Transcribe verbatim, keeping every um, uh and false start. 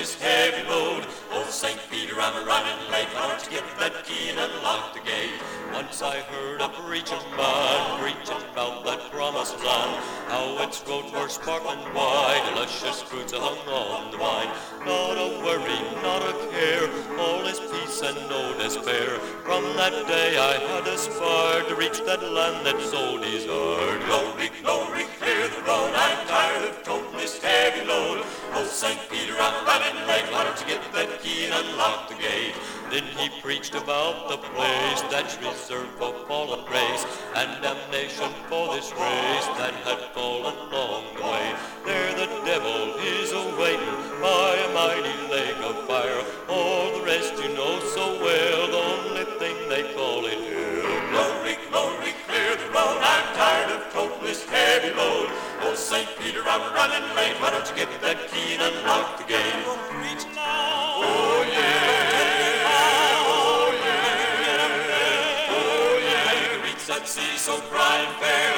this heavy load. Oh, Saint Peter, I'm a-running late. Why don't you get that key and unlock the gate? Once I heard a preaching man preaching about that promised land, how its roads were sparkling wide, luscious fruits hung on the vine. Not a worry, not a care, all is peace and no despair. From that day I had aspired to reach that land that so desired. Glory, glory, clear the road, I'm tired of toting this heavy load. Oh, Saint Peter, I'm running late, why don't you get that key and unlock the gate? Then he preached about the place that's reserved for fallen grace, and damnation for this race that had fallen along the way. There the devil is awaiting by a mighty lake of fire. All the rest you know so well, the only thing they call it hell. Glory, glory, clear the road, I'm tired of toting this heavy load. Oh, Saint Peter, I'm running late, why don't you get that key and unlock the gate? Preach now. Oh, yeah. That sea so bright and fair,